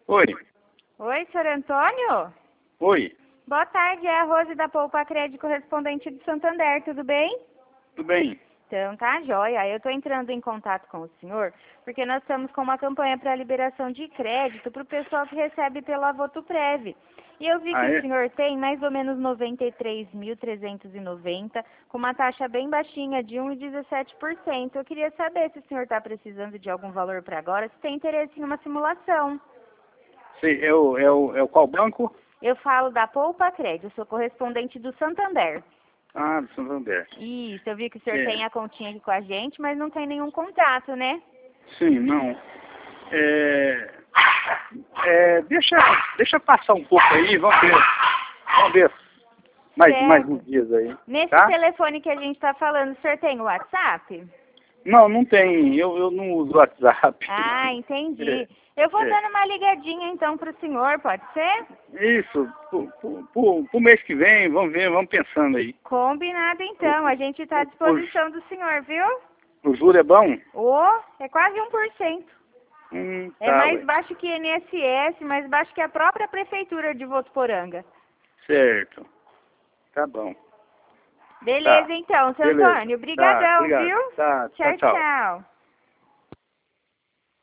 Oi, Oi, senhor Antônio? oi, Boa tarde, é a Rose da Poupa Crédito, correspondente do Santander, tudo bem? tudo bem? Então, tá joia. Eu estou entrando em contato com o senhor, porque nós estamos com uma campanha para liberação de crédito para o pessoal que recebe pela Votoprev. E eu vi que Ah, o é? senhor tem mais ou menos 93.390, com uma taxa bem baixinha de 1,17%. Eu queria saber se o senhor está precisando de algum valor para agora, se tem interesse em uma simulação. Sei, é o qual banco? Eu falo da Poupa Crédito, eu sou correspondente do Santander. Ah, do Santander. Isso, eu vi que o senhor É, tem a continha aqui com a gente, mas não tem nenhum contato, né? sim, não. Deixa passar um pouco aí, vamos ver mais uns Certo. dias aí, Nesse tá? telefone que a gente está falando, o senhor tem o WhatsApp? Não, não tem, eu não uso WhatsApp. Ah, É, entendi. Eu vou é. dando uma ligadinha então para o senhor, pode ser? Isso, pro mês que vem, vamos ver, vamos pensando aí. Combinado O, então, a gente está à o, o, disposição do senhor, viu? o juro é bom? É quase 1%. É Tá, mais ué. baixo que INSS, mais baixo que a própria prefeitura de Votuporanga. Certo, tá bom. Tá, Beleza então, seu beleza. Antônio. Tá, Brigadão, obrigado. viu? Tá, tchau, Tchau, tchau. tchau.